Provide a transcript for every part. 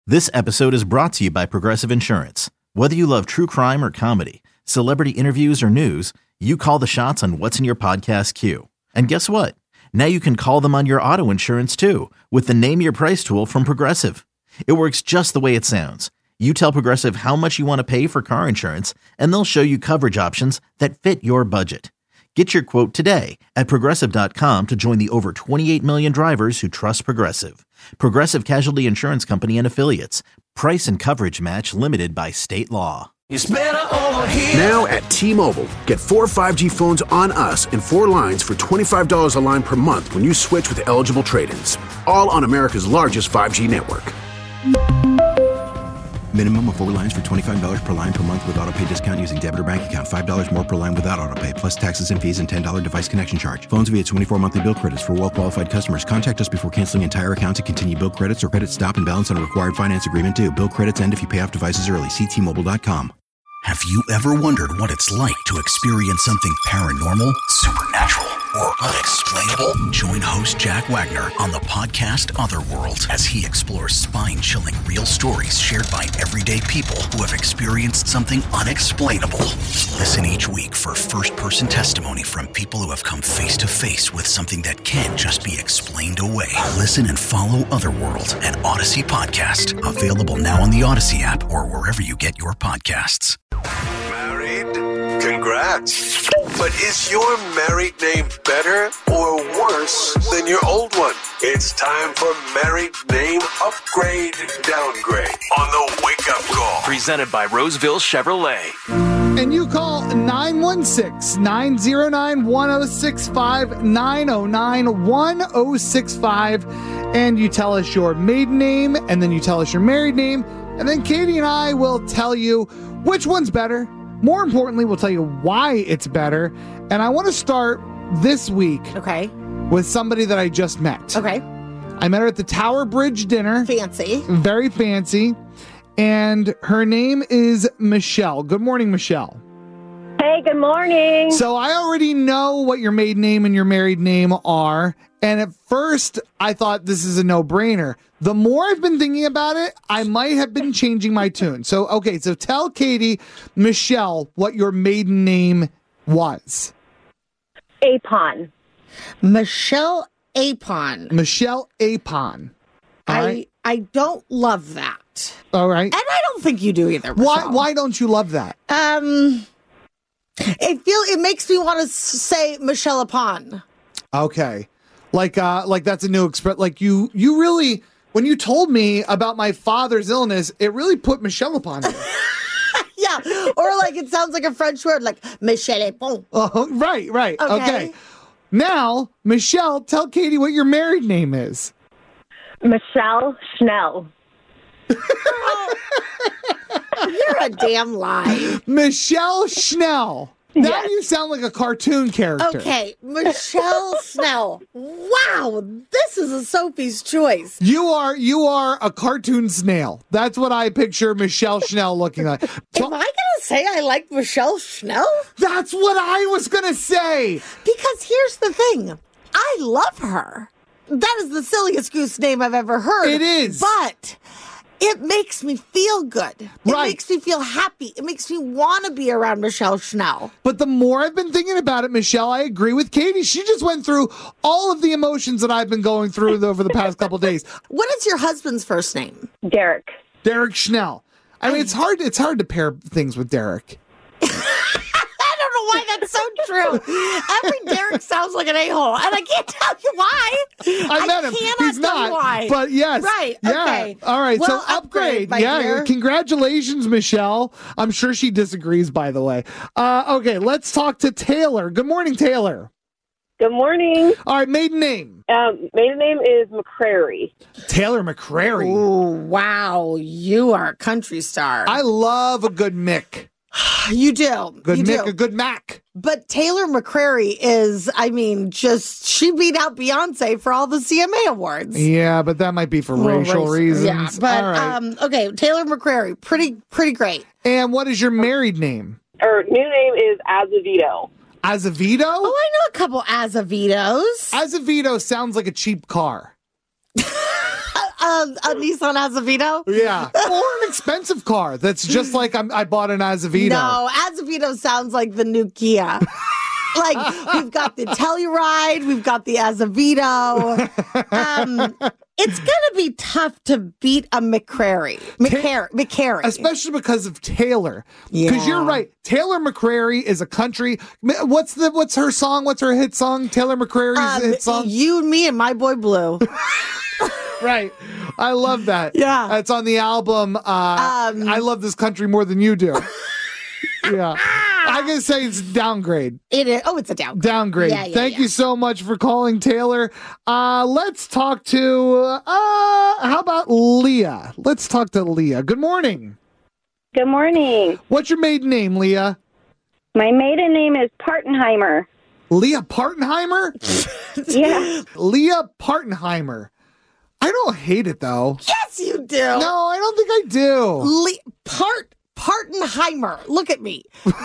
This episode is brought to you by Progressive Insurance. Whether you love true crime or comedy, celebrity interviews or news, you call the shots on what's in your podcast queue. And guess what? Now you can call them on your auto insurance too with the Name Your Price tool from Progressive. It works just the way it sounds. You tell Progressive how much you want to pay for car insurance, and they'll show you coverage options that fit your budget. Get your quote today at Progressive.com to join the over 28 million drivers who trust Progressive. Progressive Casualty Insurance Company and Affiliates. Price and coverage match limited by state law. It's better over here. Now at T-Mobile, get 4 5G phones on us and 4 lines for $25 a line per month when you switch with eligible trade-ins. All on America's largest 5G network. Minimum of 4 lines for $25 per line per month with autopay discount using debit or bank account. $5 more per line without autopay, plus taxes and fees and $10 device connection charge. Phones via 24 monthly bill credits for well-qualified customers. Contact us before canceling entire account to continue bill credits or credit stop and balance on a required finance agreement due. Bill credits end if you pay off devices early. See T-Mobile.com. Have you ever wondered what it's like to experience something paranormal, supernatural, or unexplainable? Join host Jack Wagner on the podcast Otherworld as he explores spine-chilling real stories shared by everyday people who have experienced something unexplainable. Listen each week for first-person testimony from people who have come face-to-face with something that can't just be explained away. Listen and follow Otherworld, an Odyssey podcast, available now on the Odyssey app or wherever you get your podcasts. Married? Congrats. But is your married name better or worse than your old one? It's time for Married Name Upgrade Downgrade on the Wake Up Call. Presented by Roseville Chevrolet. And you call 916-909-1065, 909-1065, and you tell us your maiden name, and then you tell us your married name, and then Katie and I will tell you which one's better. More importantly, we'll tell you why it's better. And I want to start this week with somebody that I just met. Okay. I met her at the Tower Bridge dinner. Fancy. Very fancy. And her name is Michelle. Good morning, Michelle. Hey, good morning. So I already know what your maiden name and your married name are. And at first, I thought this is a no-brainer. The more I've been thinking about it, I might have been changing my tune. So, okay, so tell Katie, Michelle, what your maiden name was. Apon. Michelle Apon. Michelle Apon. I don't love that. All right. And I don't think you do either, Michelle. Why don't you love that? It makes me want to say Michelle Apon. Okay. Like that's a new express. Like you really, when you told me about my father's illness, it really put Michelle upon me. Yeah. Or like it sounds like a French word, like Michelle Apon. Oh, right. Okay. Now, Michelle, tell Katie what your married name is. Michelle Schnell. You're a damn lie. Michelle Schnell. Now Yes. you sound like a cartoon character. Okay, Michelle Schnell. Wow, this is a Sophie's choice. You are a cartoon snail. That's what I picture Michelle Schnell looking like. Am I going to say I like Michelle Schnell? That's what I was going to say. Because here's the thing. I love her. That is the silliest goose name I've ever heard. It is. But it makes me feel good. It Right. makes me feel happy. It makes me want to be around Michelle Schnell. But the more I've been thinking about it, Michelle, I agree with Katie. She just went through all of the emotions that I've been going through over the past couple of days. What is your husband's first name? Derek. Derek Schnell. I mean, it's hard to pair things with Derek. I don't know why that's so true. Every Derek sounds like an a-hole, and I can't tell you why. I met him. Cannot He's tell not. you why. But yes. Right. Yeah. Okay. All right. Well, so upgrade. my Yeah. dear. Congratulations, Michelle. I'm sure she disagrees, by the way. Okay. Let's talk to Taylor. Good morning, Taylor. Good morning. All right. Maiden name. Maiden name is McCrary. Taylor McCrary. Oh, wow. You are a country star. I love a good Mick. You do. Good you Mick, do. a good Mac. But Taylor McCrary is, I mean, she beat out Beyonce for all the CMA awards. Yeah, but that might be for racial reasons. Yeah, but, all right. okay, Taylor McCrary, pretty great. And what is your married name? Her new name is Azevedo. Azevedo? Oh, I know a couple Azevedos. Azevedo sounds like a cheap car. a Nissan Azavito? Yeah. Or an expensive car that's just like I bought an Azavito. No, Azavito sounds like the new Kia. Like, we've got the Telluride, we've got the Azavito. It's going to be tough to beat a McCrary. Especially because of Taylor. Because you're right. Taylor McCrary is a country. What's her song? What's her hit song? Taylor McCrary's hit song? You and Me and My Boy Blue. Right. I love that. Yeah. It's on the album I Love This Country More Than You Do. Yeah. I'm going to say it's downgrade. It is. Oh, it's a downgrade. Downgrade. Thank you so much for calling, Taylor. Let's talk to, how about Leah? Let's talk to Leah. Good morning. Good morning. What's your maiden name, Leah? My maiden name is Partenheimer. Leah Partenheimer? Yeah. Leah Partenheimer. I don't hate it, though. Yes, you do. No, I don't think I do. Partenheimer. Look at me.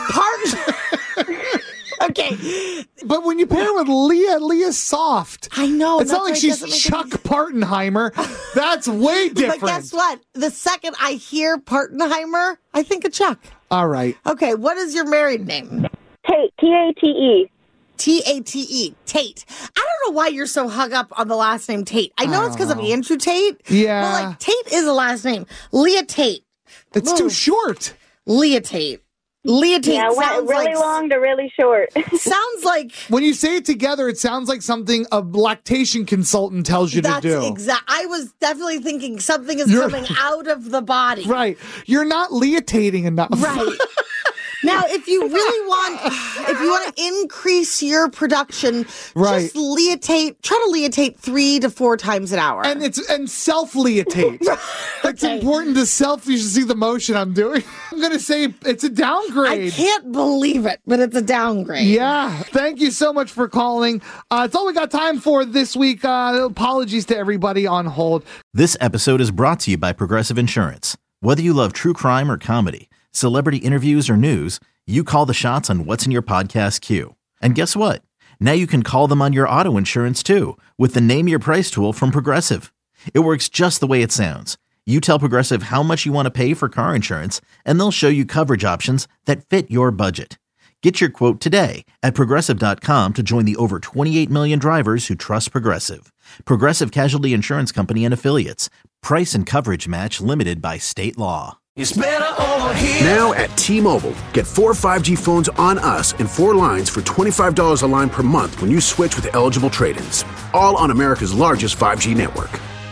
Okay. But when you pair it with Leah's soft. I know. It's not like she's Chuck Partenheimer. That's way different. But guess what? The second I hear Partenheimer, I think of Chuck. All right. Okay, what is your married name? Tate. T-A-T-E. T-A-T-E. Tate. I don't know why you're so hung up on the last name Tate. I know it's because of Andrew Tate. Yeah. But like Tate is a last name. Leah Tate. It's too short. Leah Tate. Leah Tate sounds really like, long to really short. Sounds like... When you say it together, it sounds like something a lactation consultant tells you to do. I was definitely thinking something is coming out of the body. Right. You're not leotating enough. Right. Now, if you really want to increase your production, just try to leotate 3 to 4 times an hour. And self-leotate. It's important to you should see the motion I'm doing. I'm going to say it's a downgrade. I can't believe it, but it's a downgrade. Yeah. Thank you so much for calling. It's all we got time for this week. Apologies to everybody on hold. This episode is brought to you by Progressive Insurance. Whether you love true crime or comedy, celebrity interviews or news, you call the shots on what's in your podcast queue. And guess what? Now you can call them on your auto insurance too with the Name Your Price tool from Progressive. It works just the way it sounds. You tell Progressive how much you want to pay for car insurance, and they'll show you coverage options that fit your budget. Get your quote today at Progressive.com to join the over 28 million drivers who trust Progressive. Progressive Casualty Insurance Company and Affiliates. Price and coverage match limited by state law. It's better over here. Now at T-Mobile, get 4 5G phones on us and 4 lines for $25 a line per month when you switch with eligible trade-ins. All on America's largest 5G network.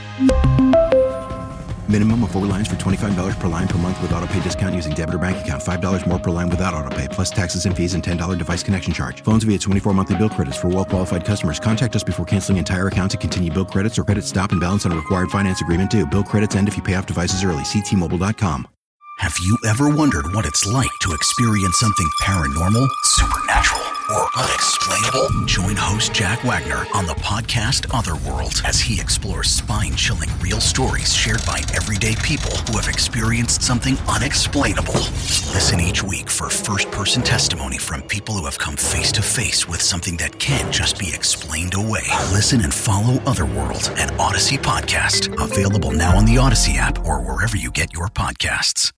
Minimum of 4 lines for $25 per line per month with auto pay discount using debit or bank account. $5 more per line without auto pay, plus taxes and fees and $10 device connection charge. Phones via 24 monthly bill credits for well-qualified customers. Contact us before canceling entire account to continue bill credits or credit stop and balance on a required finance agreement due. Bill credits end if you pay off devices early. See T-Mobile.com. Have you ever wondered what it's like to experience something paranormal, supernatural, or unexplainable? Join host Jack Wagner on the podcast Otherworld as he explores spine-chilling real stories shared by everyday people who have experienced something unexplainable. Listen each week for first-person testimony from people who have come face-to-face with something that can't just be explained away. Listen and follow Otherworld, an Odyssey podcast. Available now on the Odyssey app or wherever you get your podcasts.